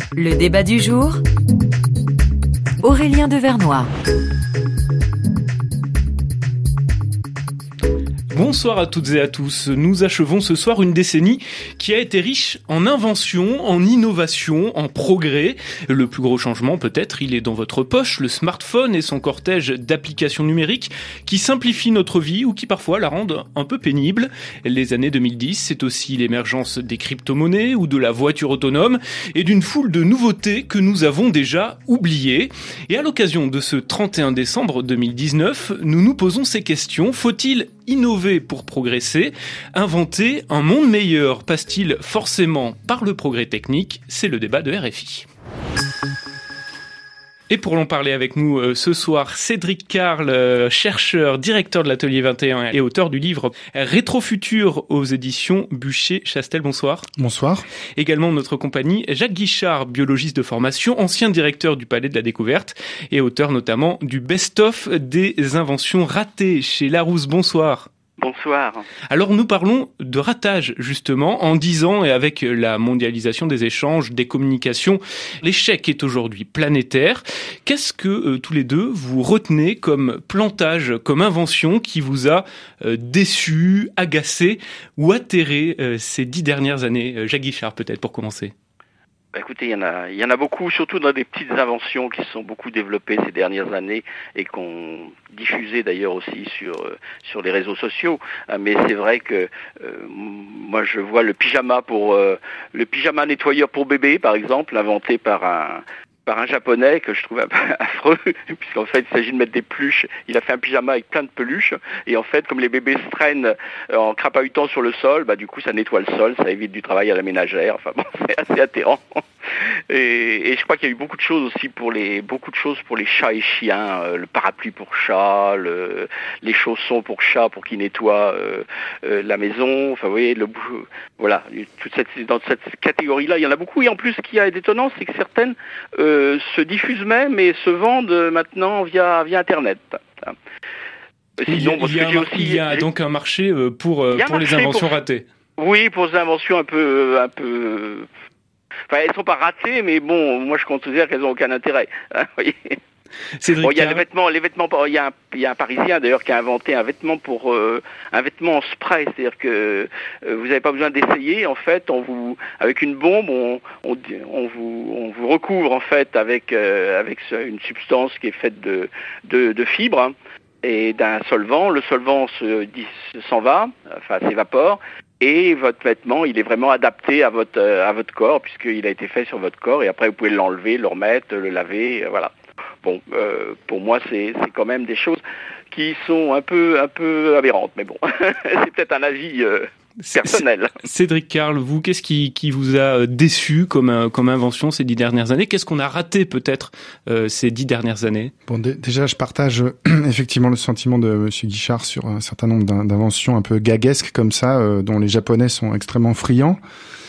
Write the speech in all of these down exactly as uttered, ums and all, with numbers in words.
Le débat du jour, Aurélien Devernois. Bonsoir à toutes et à tous. Nous achevons ce soir une décennie qui a été riche en inventions, en innovations, en progrès. Le plus gros changement, peut-être, il est dans votre poche, le smartphone et son cortège d'applications numériques qui simplifient notre vie ou qui parfois la rendent un peu pénible. Les années deux mille dix, c'est aussi l'émergence des crypto-monnaies ou de la voiture autonome et d'une foule de nouveautés que nous avons déjà oubliées. Et à l'occasion de ce trente et un décembre deux mille dix-neuf, nous nous posons ces questions. Faut-il innover pour progresser? Inventer un monde meilleur passe-t-il forcément par le progrès technique? C'est le débat de R F I. Et pour l'en parler avec nous euh, ce soir, Cédric Carle, euh, chercheur, directeur de l'Atelier vingt et un et auteur du livre Rétrofutur aux éditions Buchet-Chastel. Bonsoir. Bonsoir. Également notre compagnie, Jacques Guichard, biologiste de formation, ancien directeur du Palais de la Découverte et auteur notamment du best-of des inventions ratées chez Larousse. Bonsoir. Bonsoir. Alors nous parlons de ratage justement. En dix ans et avec la mondialisation des échanges, des communications, l'échec est aujourd'hui planétaire. Qu'est-ce que euh, tous les deux vous retenez comme plantage, comme invention qui vous a euh, déçu, agacé ou atterré euh, ces dix dernières années? Jacques Guichard peut-être pour commencer. Bah écoutez, il y en a, il y en a beaucoup, surtout dans des petites inventions qui se sont beaucoup développées ces dernières années et qu'on diffusé d'ailleurs aussi sur euh, sur les réseaux sociaux. Euh, mais c'est vrai que euh, moi je vois le pyjama pour euh, le pyjama nettoyeur pour bébé par exemple, inventé par un par un japonais que je trouve un peu affreux, puisqu'en fait il s'agit de mettre des peluches. Il a fait un pyjama avec plein de peluches, et en fait comme les bébés se traînent en crapahutant sur le sol, bah du coup ça nettoie le sol, ça évite du travail à la ménagère. Enfin bon, c'est assez atterrant. Et, et je crois qu'il y a eu beaucoup de choses aussi pour les beaucoup de choses pour les chats et chiens, euh, le parapluie pour chat, le, les chaussons pour chat pour qu'ils nettoient euh, euh, la maison. Enfin vous voyez, le, voilà, toute cette, dans cette catégorie-là, il y en a beaucoup. Et en plus, ce qui est étonnant, c'est que certaines euh, se diffusent même et se vendent maintenant via via Internet. Sinon, il y a, il y a, aussi, il y a donc un marché pour pour les inventions pour, ratées. Oui, pour les inventions un peu un peu. Enfin, elles sont pas ratées, mais bon, moi je considère qu'elles ont aucun intérêt. Hein, voyez. Bon, il y a les vêtements, les vêtements. Il y a un, il y a un Parisien d'ailleurs qui a inventé un vêtement pour euh, un vêtement en spray, c'est-à-dire que euh, vous n'avez pas besoin d'essayer. En fait, on vous avec une bombe, on, on, on vous on vous recouvre en fait avec euh, avec une substance qui est faite de de, de fibres hein, et d'un solvant. Le solvant se s'en va, enfin s'évapore. Et votre vêtement, il est vraiment adapté à votre à votre corps puisqu'il a été fait sur votre corps et après vous pouvez l'enlever, le remettre, le laver, voilà. Bon, euh, pour moi c'est c'est quand même des choses qui sont un peu un peu aberrantes, mais bon, c'est peut-être un avis euh, personnel. Cédric Carle, vous, qu'est-ce qui qui vous a déçu comme comme invention ces dix dernières années? Qu'est-ce qu'on a raté peut-être euh, ces dix dernières années? Bon, d- déjà, je partage euh, effectivement le sentiment de Monsieur Guichard sur un certain nombre d'inventions un peu gaguesques comme ça, euh, dont les Japonais sont extrêmement friands.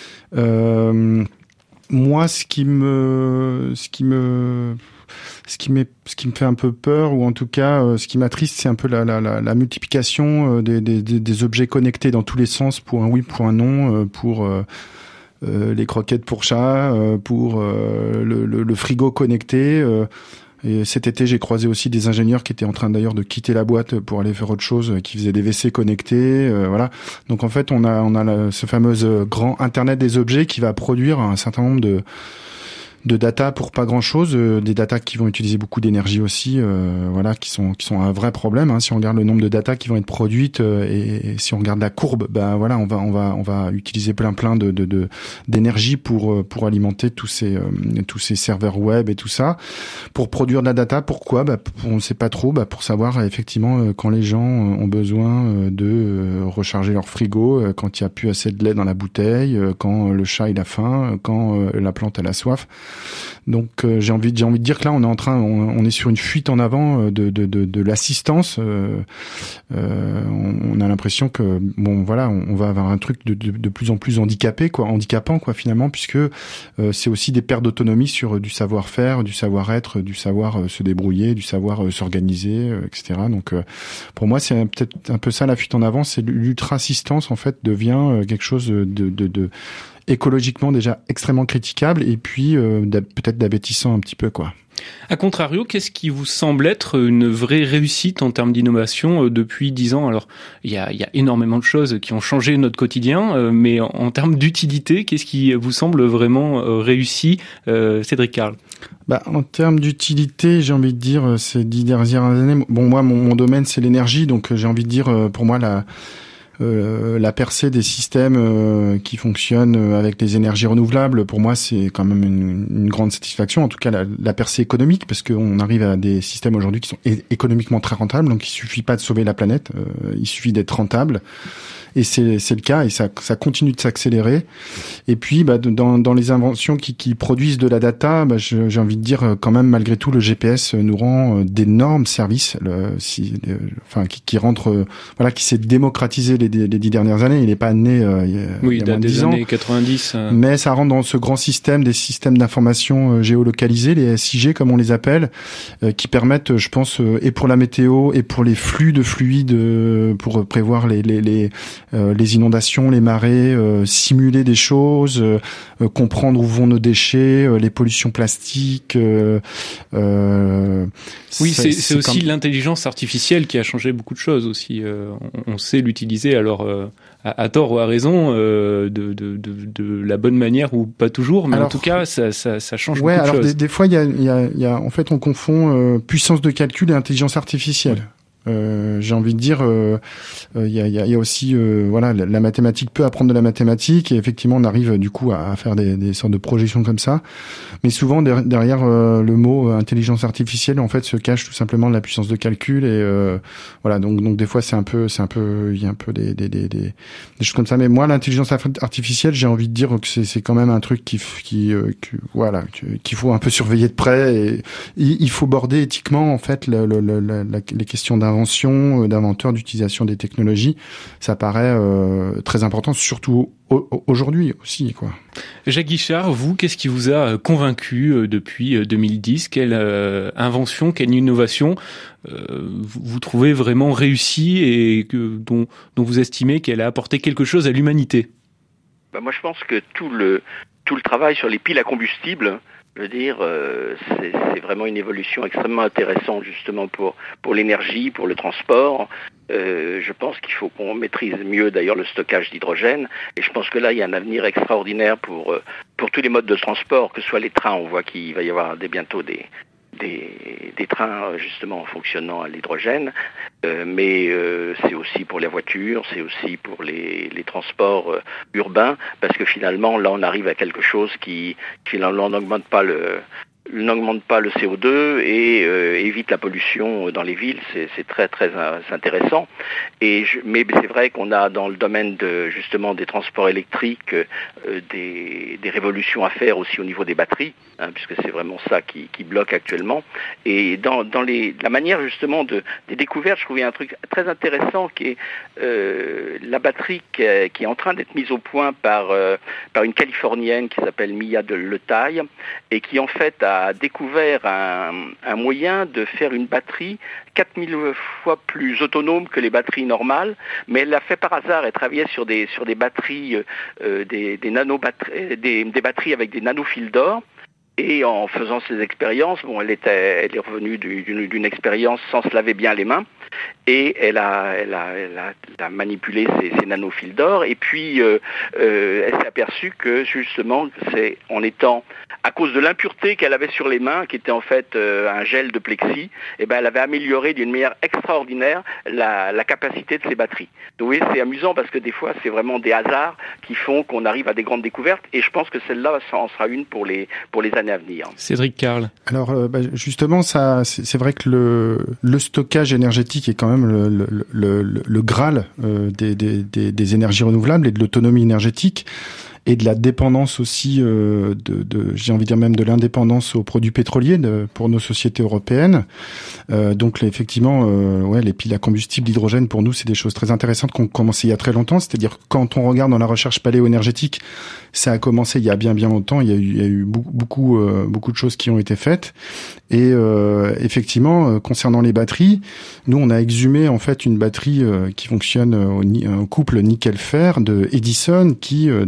Euh, moi, ce qui me, ce qui me Ce qui, m'est, ce qui me fait un peu peur, ou en tout cas, euh, ce qui m'attriste, c'est un peu la, la, la, la multiplication euh, des, des, des objets connectés dans tous les sens, pour un oui, pour un non, euh, pour euh, euh, les croquettes pour chat, euh, pour euh, le, le, le frigo connecté. Euh, et cet été, j'ai croisé aussi des ingénieurs qui étaient en train d'ailleurs de quitter la boîte pour aller faire autre chose, qui faisaient des W C connectés, euh, voilà. Donc en fait, on a, on a la, ce fameux grand Internet des objets qui va produire un certain nombre de de data pour pas grand chose, euh, des data qui vont utiliser beaucoup d'énergie aussi, euh, voilà, qui sont qui sont un vrai problème. Hein, si on regarde le nombre de data qui vont être produites euh, et, et si on regarde la courbe, ben voilà, on va on va on va utiliser plein plein de de, de d'énergie pour pour alimenter tous ces euh, tous ces serveurs web et tout ça, pour produire de la data. Pourquoi? Ben on ne sait pas trop. Ben pour savoir effectivement euh, quand les gens ont besoin euh, de euh, recharger leur frigo, euh, quand il y a plus assez de lait dans la bouteille, euh, quand le chat il a faim, euh, quand euh, la plante elle a soif. Donc euh, j'ai envie j'ai envie de dire que là on est en train on, on est sur une fuite en avant de de de, de l'assistance. Euh, euh, on, on a l'impression que bon voilà on, on va avoir un truc de, de de plus en plus handicapé quoi handicapant quoi finalement, puisque euh, c'est aussi des pertes d'autonomie sur du savoir-faire, du savoir-être, du savoir euh, se débrouiller, du savoir euh, s'organiser, euh, et cetera. Donc euh, pour moi c'est peut-être un peu ça la fuite en avant, c'est l'ultra assistance en fait devient euh, quelque chose de de, de écologiquement déjà extrêmement critiquable et puis euh, peut-être d'abêtissant un petit peu, quoi. A contrario, qu'est-ce qui vous semble être une vraie réussite en termes d'innovation euh, depuis dix ans? Alors, il y a, y a énormément de choses qui ont changé notre quotidien, euh, mais en, en termes d'utilité, qu'est-ce qui vous semble vraiment euh, réussi, euh, Cédric Carl? Bah, en termes d'utilité, j'ai envie de dire ces dix dernières années. Bon, moi, mon, mon domaine, c'est l'énergie, donc j'ai envie de dire, pour moi, la Euh, la percée des systèmes euh, qui fonctionnent avec les énergies renouvelables, pour moi, c'est quand même une, une grande satisfaction. En tout cas, la, la percée économique, parce qu'on arrive à des systèmes aujourd'hui qui sont é- économiquement très rentables. Donc, il suffit pas de sauver la planète, euh, il suffit d'être rentable. Et c'est, c'est le cas, et ça, ça continue de s'accélérer. Et puis, bah, dans, dans les inventions qui, qui produisent de la data, bah, je, j'ai envie de dire quand même, malgré tout, le G P S nous rend d'énormes services, le, si, le, enfin, qui, qui rentre, euh, voilà, qui s'est démocratisé les, les dix dernières années. Il n'est pas né euh, il y a, oui, il y a moins de dix des ans. années quatre-vingt-dix. Euh... Mais ça rentre dans ce grand système des systèmes d'information euh, géolocalisés, les S I G comme on les appelle, euh, qui permettent, je pense, euh, et pour la météo et pour les flux de fluides, euh, pour prévoir les les les Euh, les inondations, les marées, euh, simuler des choses, euh, euh, comprendre où vont nos déchets, euh, les pollutions plastiques. Euh, euh, oui, c'est, c'est, c'est aussi comme... l'intelligence artificielle qui a changé beaucoup de choses aussi. Euh, on, on sait l'utiliser alors euh, à, à tort ou à raison, euh, de, de, de, de la bonne manière ou pas toujours, mais alors, en tout cas, ça, ça, ça change ouais, beaucoup de alors choses. Des, des fois, il y a, y, a, y a, en fait, on confond euh, puissance de calcul et intelligence artificielle. Euh, j'ai envie de dire, il euh, euh, y, a, y, a, y a aussi, euh, voilà, la, la mathématique peut apprendre de la mathématique et effectivement, on arrive du coup à, à faire des, des sortes de projections comme ça. Mais souvent derrière, derrière euh, le mot euh, intelligence artificielle, en fait, se cache tout simplement de la puissance de calcul et euh, voilà. Donc, donc des fois, c'est un peu, c'est un peu, il y a un peu des, des, des, des, des choses comme ça. Mais moi, l'intelligence artificielle, j'ai envie de dire que c'est, c'est quand même un truc qui, qui, euh, qui voilà, qu'il faut un peu surveiller de près. Et il, il faut border éthiquement en fait le, le, le, la, les questions d'invention, d'inventeur, d'utilisation des technologies, ça paraît euh, très important, surtout au- aujourd'hui aussi, quoi. Jacques Guichard, vous, qu'est-ce qui vous a convaincu euh, depuis deux mille dix? Quelle euh, invention, quelle innovation euh, vous, vous trouvez vraiment réussie et que, dont, dont vous estimez qu'elle a apporté quelque chose à l'humanité? Ben moi, je pense que tout le tout le travail sur les piles à combustible, je veux dire, euh, c'est, c'est vraiment une évolution extrêmement intéressante justement pour pour l'énergie, pour le transport. Euh, je pense qu'il faut qu'on maîtrise mieux d'ailleurs le stockage d'hydrogène. Et je pense que là, il y a un avenir extraordinaire pour euh, pour tous les modes de transport, que ce soit les trains. On voit qu'il va y avoir des, bientôt des Des, des trains justement fonctionnant à l'hydrogène, euh, mais euh, c'est aussi pour les voitures, c'est aussi pour les, les transports euh, urbains, parce que finalement là on arrive à quelque chose qui finalement n'augmente pas le n'augmente pas le C O deux et euh, évite la pollution dans les villes. C'est, c'est très très intéressant. Et je, mais c'est vrai qu'on a dans le domaine de justement des transports électriques euh, des, des révolutions à faire aussi au niveau des batteries, hein, puisque c'est vraiment ça qui, qui bloque actuellement. Et dans, dans les, la manière justement de des découvertes, je trouvais un truc très intéressant qui est euh, la batterie qui est, qui est en train d'être mise au point par euh, par une Californienne qui s'appelle Mia de Letaille et qui en fait a a découvert un, un moyen de faire une batterie quatre mille fois plus autonome que les batteries normales, mais elle l'a fait par hasard. Elle travaillait sur des sur des batteries, euh, des, des nano-batteries, des, des batteries avec des nanofils d'or. Et en faisant ces expériences, bon, elle était, elle est revenue d'une, d'une expérience sans se laver bien les mains, et elle a, elle a, elle a, elle a manipulé ces, ces nanofils d'or. Et puis, euh, euh, elle s'est aperçue que justement, c'est en étant à cause de l'impureté qu'elle avait sur les mains, qui était en fait euh, un gel de plexi, et ben, elle avait amélioré d'une manière extraordinaire la, la capacité de ses batteries. Donc, oui, c'est amusant parce que des fois, c'est vraiment des hasards qui font qu'on arrive à des grandes découvertes. Et je pense que celle-là, ça en sera une pour les pour les années à venir. Cédric Carl. Alors euh, bah, justement, ça, c'est, c'est vrai que le, le stockage énergétique est quand même le, le, le, le graal euh, des, des, des, des énergies renouvelables et de l'autonomie énergétique et de la dépendance aussi, euh, de, de, j'ai envie de dire même de l'indépendance aux produits pétroliers de, pour nos sociétés européennes. Euh, donc là, effectivement, euh, ouais, les piles à combustible, l'hydrogène, pour nous, c'est des choses très intéressantes qu'on a commencé il y a très longtemps. C'est-à-dire quand on regarde dans la recherche paléo-énergétique, ça a commencé il y a bien bien longtemps. Il y a eu, il y a eu beaucoup beaucoup, euh, beaucoup de choses qui ont été faites. Et euh, effectivement, euh, concernant les batteries, nous on a exhumé en fait une batterie euh, qui fonctionne au, au couple nickel-fer de Edison, qui euh, dans les années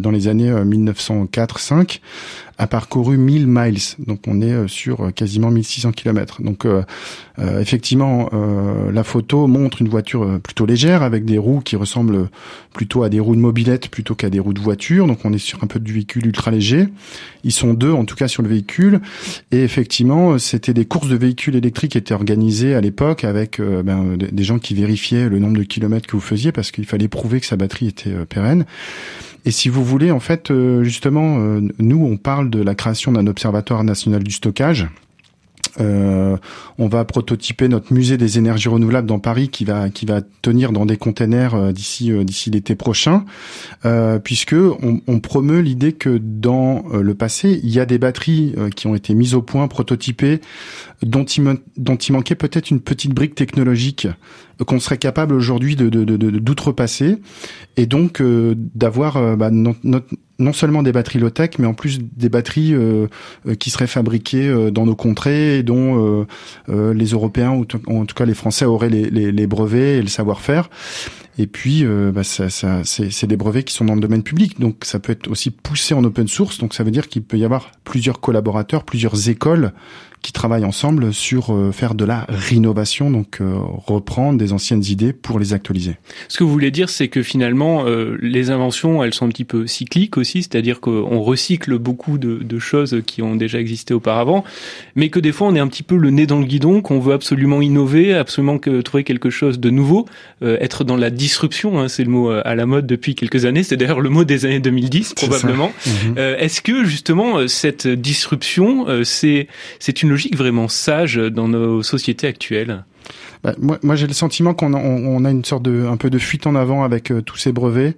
années mille neuf cent quatre cinq, a parcouru mille miles. Donc on est sur quasiment mille six cents kilomètres. Donc euh, euh, effectivement, euh, la photo montre une voiture plutôt légère avec des roues qui ressemblent plutôt à des roues de mobilette plutôt qu'à des roues de voiture. Donc on est sur un peu du véhicule ultra léger. Ils sont deux en tout cas sur le véhicule. Et effectivement, c'était des courses de véhicules électriques qui étaient organisées à l'époque avec euh, ben, des gens qui vérifiaient le nombre de kilomètres que vous faisiez parce qu'il fallait prouver que sa batterie était euh, pérenne. Et si vous voulez, en fait, euh, justement, euh, nous, on parle de la création d'un observatoire national du stockage. Euh, on va prototyper notre musée des énergies renouvelables dans Paris qui va qui va tenir dans des containers euh, d'ici euh, d'ici l'été prochain, euh, puisque on, on promeut l'idée que dans euh, le passé il y a des batteries euh, qui ont été mises au point, prototypées, dont il dont il manquait peut-être une petite brique technologique qu'on serait capable aujourd'hui de, de, de, de d'outrepasser et donc euh, d'avoir euh, bah, non, non, non seulement des batteries low-tech, mais en plus des batteries euh, euh, qui seraient fabriquées euh, dans nos contrées et dont euh, euh, les Européens ou t- en tout cas les Français auraient les, les, les brevets et le savoir-faire. Et puis, euh, bah, ça, ça, c'est, c'est des brevets qui sont dans le domaine public, donc ça peut être aussi poussé en open source. Donc ça veut dire qu'il peut y avoir plusieurs collaborateurs, plusieurs écoles qui travaillent ensemble sur euh, faire de la rénovation, donc euh, reprendre des anciennes idées pour les actualiser. Ce que vous voulez dire, c'est que finalement, euh, les inventions, elles sont un petit peu cycliques aussi, c'est-à-dire qu'on recycle beaucoup de, de choses qui ont déjà existé auparavant, mais que des fois, on est un petit peu le nez dans le guidon, qu'on veut absolument innover, absolument que, trouver quelque chose de nouveau, euh, être dans la disruption, hein, c'est le mot à la mode depuis quelques années, c'est d'ailleurs le mot des années deux mille dix, probablement. C'est ça. Mmh. Euh, est-ce que, justement, cette disruption, euh, c'est, c'est une logique vraiment sage dans nos sociétés actuelles? Bah, moi, moi, j'ai le sentiment qu'on a, on, on a une sorte de, un peu de fuite en avant avec euh, tous ces brevets.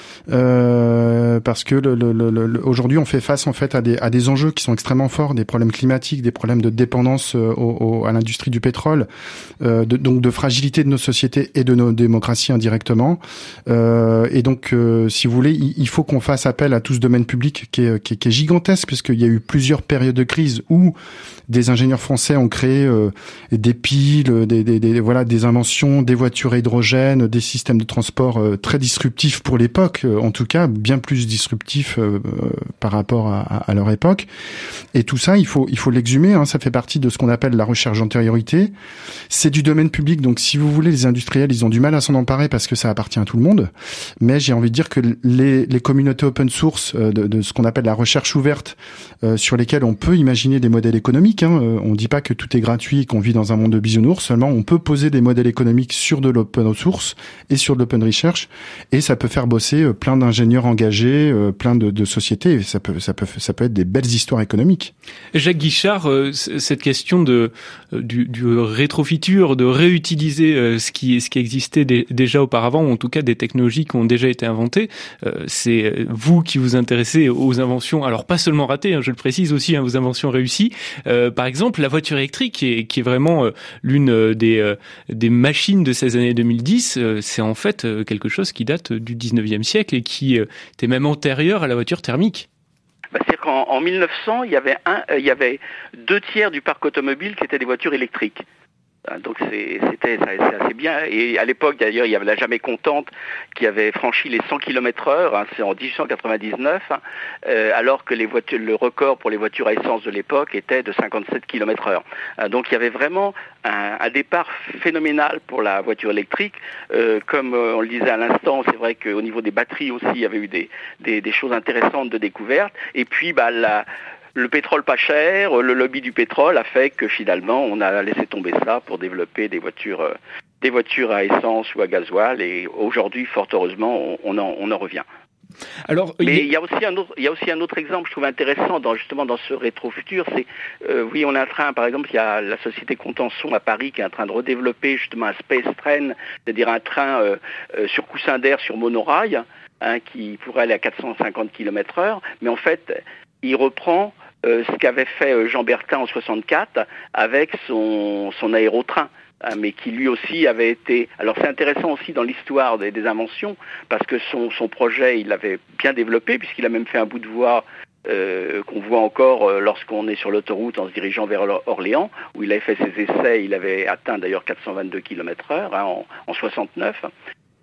Euh, parce que le, le, le, le, aujourd'hui on fait face en fait à des, à des enjeux qui sont extrêmement forts, des problèmes climatiques, des problèmes de dépendance euh, au, au, à l'industrie du pétrole, euh, de, donc de fragilité de nos sociétés et de nos démocraties indirectement. Euh, et donc, euh, si vous voulez, il, il faut qu'on fasse appel à tout ce domaine public qui est, qui est, qui est gigantesque, puisqu'il y a eu plusieurs périodes de crise où des ingénieurs français ont créé euh, des piles, des, des, des, voilà, des inventions, des voitures à hydrogène, des systèmes de transport euh, très disruptifs pour l'époque. En tout cas, bien plus disruptif euh, par rapport à, à leur époque. Et tout ça, il faut il faut l'exhumer. Hein, ça fait partie de ce qu'on appelle la recherche d'antériorité. C'est du domaine public, donc si vous voulez, les industriels, ils ont du mal à s'en emparer parce que ça appartient à tout le monde. Mais j'ai envie de dire que les, les communautés open source euh, de, de ce qu'on appelle la recherche ouverte, euh, sur lesquelles on peut imaginer des modèles économiques. Hein, euh, on dit pas que tout est gratuit et qu'on vit dans un monde de bisounours. Seulement, on peut poser des modèles économiques sur de l'open source et sur de l'open research, et ça peut faire bosser euh, plein d'ingénieurs engagés, euh, plein de, de sociétés. Et ça peut, ça peut, ça peut être des belles histoires économiques. Jacques Guichard, euh, cette question de euh, du, du rétrofutur, de réutiliser euh, ce qui ce qui existait d- déjà auparavant, ou en tout cas des technologies qui ont déjà été inventées, euh, c'est vous qui vous intéressez aux inventions. Alors pas seulement ratées, hein, je le précise aussi, hein, aux inventions réussies. Euh, par exemple, la voiture électrique, qui est, qui est vraiment euh, l'une des euh, des machines de ces années deux mille dix. Euh, c'est en fait euh, quelque chose qui date du dix-neuvième siècle et qui euh, était même antérieur à la voiture thermique. Bah, c'est-à-dire qu'en en mille neuf cents, il y avait un, euh, il y avait deux tiers du parc automobile qui étaient des voitures électriques. Donc c'est, c'était c'est assez bien. Et à l'époque, d'ailleurs, il y avait la Jamais Contente qui avait franchi les cent kilomètres heure, hein, c'est en dix-huit cent quatre-vingt-dix-neuf, hein, euh, alors que les voitures, le record pour les voitures à essence de l'époque était de cinquante-sept kilomètres heure. Euh, donc il y avait vraiment un, un départ phénoménal pour la voiture électrique. Euh, comme euh, on le disait à l'instant, c'est vrai qu'au niveau des batteries aussi, il y avait eu des, des, des choses intéressantes de découverte. Et puis, bah, la... le pétrole pas cher, le lobby du pétrole a fait que finalement on a laissé tomber ça pour développer des voitures, euh, des voitures à essence ou à gasoil. Et aujourd'hui, fort heureusement, on, on, en, on en revient. Alors, mais il y a aussi un autre, il y a aussi un autre exemple, je trouve intéressant dans justement dans ce rétrofutur, c'est euh, oui, on est en train, par exemple, il y a la société Contenson à Paris qui est en train de redévelopper justement un space train, c'est-à-dire un train euh, euh, sur coussin d'air sur monorail, hein, qui pourrait aller à quatre cent cinquante kilomètres heure, mais en fait, il reprend Euh, ce qu'avait fait euh, Jean Bertin en soixante-quatre avec son, son aérotrain, hein, mais qui lui aussi avait été... Alors c'est intéressant aussi dans l'histoire des, des inventions, parce que son, son projet, il l'avait bien développé, puisqu'il a même fait un bout de voie euh, qu'on voit encore euh, lorsqu'on est sur l'autoroute en se dirigeant vers Orléans, où il avait fait ses essais, il avait atteint d'ailleurs quatre cent vingt-deux kilomètres heure, hein, en, en soixante-neuf.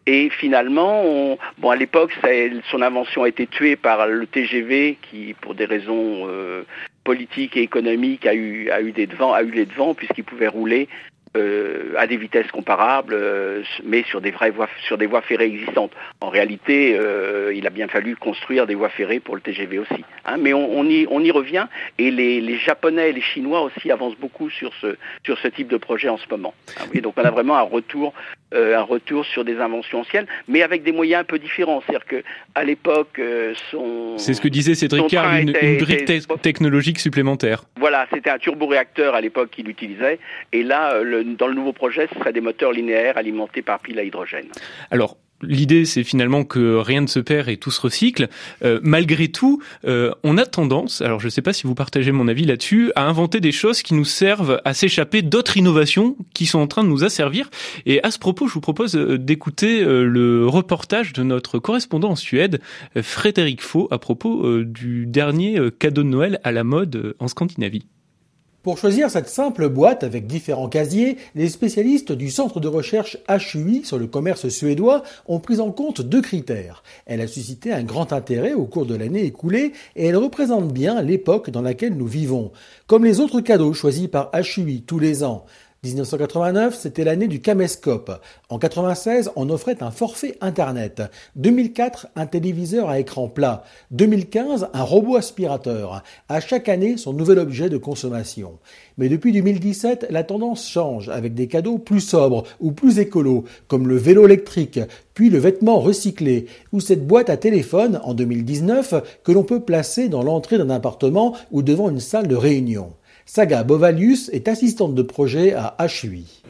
Et finalement, on, bon, à l'époque, ça, son invention a été tuée par le T G V qui, pour des raisons euh, politiques et économiques, a eu, a eu des devants, a eu les devants puisqu'il pouvait rouler Euh, à des vitesses comparables, euh, mais sur des vraies voies, sur des voies ferrées existantes. En réalité, euh, il a bien fallu construire des voies ferrées pour le T G V aussi. Hein, mais on, on, y, on y revient, et les, les Japonais et les Chinois aussi avancent beaucoup sur ce, sur ce type de projet en ce moment. Hein, oui, donc on a vraiment un retour, euh, un retour sur des inventions anciennes, mais avec des moyens un peu différents. C'est-à-dire que à l'époque, euh, son c'est ce que disait Cédric Carl, une, une brique te- technologique supplémentaire. Voilà, c'était un turboréacteur à l'époque qu'il utilisait, et là, le dans le nouveau projet, ce seraient des moteurs linéaires alimentés par piles à hydrogène. Alors, l'idée, c'est finalement que rien ne se perd et tout se recycle. Euh, malgré tout, euh, on a tendance, alors je ne sais pas si vous partagez mon avis là-dessus, à inventer des choses qui nous servent à s'échapper d'autres innovations qui sont en train de nous asservir. Et à ce propos, je vous propose d'écouter le reportage de notre correspondant en Suède, Frédéric Faux, à propos du dernier cadeau de Noël à la mode en Scandinavie. Pour choisir cette simple boîte avec différents casiers, les spécialistes du centre de recherche H U I sur le commerce suédois ont pris en compte deux critères. Elle a suscité un grand intérêt au cours de l'année écoulée et elle représente bien l'époque dans laquelle nous vivons. Comme les autres cadeaux choisis par H U I tous les ans. dix-neuf cent quatre-vingt-neuf, c'était l'année du caméscope. En quatre-vingt-seize, on offrait un forfait Internet. deux mille quatre, un téléviseur à écran plat. deux mille quinze, un robot aspirateur. À chaque année, son nouvel objet de consommation. Mais depuis deux mille dix-sept, la tendance change avec des cadeaux plus sobres ou plus écolos, comme le vélo électrique, puis le vêtement recyclé, ou cette boîte à téléphone, en deux mille dix-neuf, que l'on peut placer dans l'entrée d'un appartement ou devant une salle de réunion. Saga Bovalius est assistante de projet à H U I.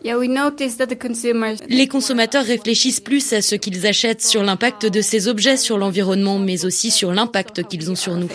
Les consommateurs réfléchissent plus à ce qu'ils achètent, sur l'impact de ces objets sur l'environnement, mais aussi sur l'impact qu'ils ont sur nous.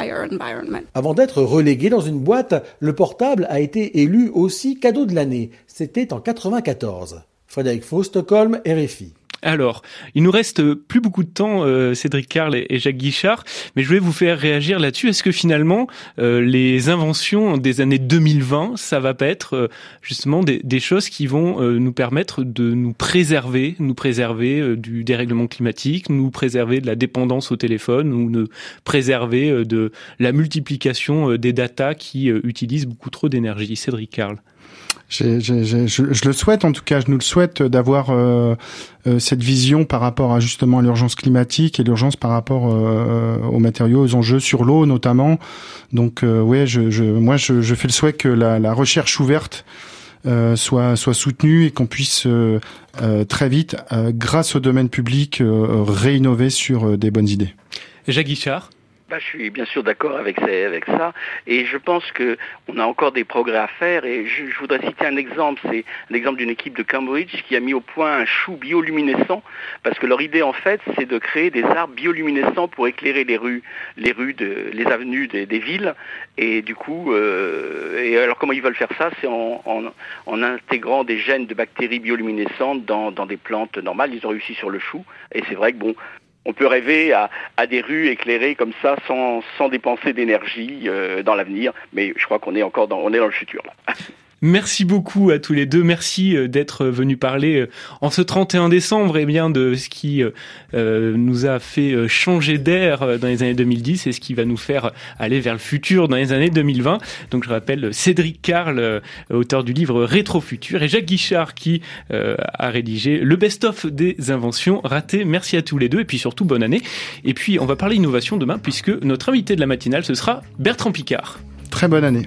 Avant d'être relégué dans une boîte, le portable a été élu aussi cadeau de l'année. C'était en quatre-vingt-quatorze. Frédéric Faux, Stockholm, R F I. Alors, il nous reste plus beaucoup de temps, euh, Cédric Carl et, et Jacques Guichard, mais je voulais vous faire réagir là-dessus. Est-ce que finalement, euh, les inventions des années deux mille vingt, ça va pas être euh, justement des, des choses qui vont euh, nous permettre de nous préserver, nous préserver euh, du dérèglement climatique, nous préserver de la dépendance au téléphone, ou nous préserver euh, de la multiplication euh, des datas qui euh, utilisent beaucoup trop d'énergie. Cédric Carl. J'ai, j'ai, j'ai, je, je le souhaite, en tout cas, je nous le souhaite, d'avoir euh, euh, cette vision par rapport à justement à l'urgence climatique et l'urgence par rapport euh, aux matériaux, aux enjeux sur l'eau notamment. Donc, euh, ouais, je, je, moi, je, je fais le souhait que la, la recherche ouverte euh, soit, soit soutenue et qu'on puisse euh, euh, très vite, euh, grâce au domaine public, euh, réinnover sur euh, des bonnes idées. Jacques Guichard. Bah, je suis bien sûr d'accord avec, avec ça, et je pense que on a encore des progrès à faire, et je, je voudrais citer un exemple, c'est l'exemple d'une équipe de Cambridge qui a mis au point un chou bioluminescent, parce que leur idée en fait, c'est de créer des arbres bioluminescents pour éclairer les rues, les rues, de, les avenues des, des villes, et du coup, euh, et alors comment ils veulent faire ça, c'est en, en, en intégrant des gènes de bactéries bioluminescentes dans, dans des plantes normales. Ils ont réussi sur le chou, et c'est vrai que bon. On peut rêver à, à des rues éclairées comme ça, sans, sans dépenser d'énergie euh, dans l'avenir, mais je crois qu'on est encore dans, on est dans le futur là. Merci beaucoup à tous les deux. Merci d'être venus parler en ce trente et un décembre, eh bien, de ce qui euh, nous a fait changer d'air dans les années deux mille dix et ce qui va nous faire aller vers le futur dans les années deux mille vingt. Donc, je rappelle Cédric Carl, auteur du livre Rétrofutur, et Jacques Guichard qui euh, a rédigé le best-of des inventions ratées. Merci à tous les deux et puis surtout bonne année. Et puis, on va parler innovation demain puisque notre invité de la matinale, ce sera Bertrand Piccard. Très bonne année.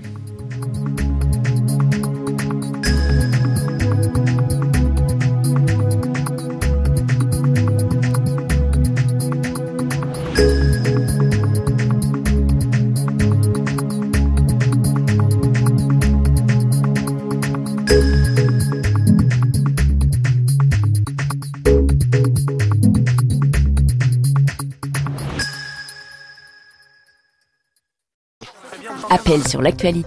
Appel sur l'actualité.